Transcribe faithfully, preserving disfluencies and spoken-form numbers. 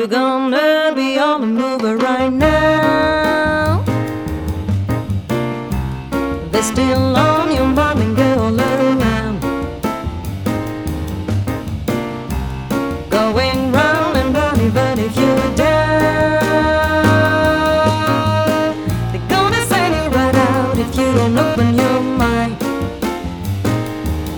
you're gonna be on the move right now. There's still long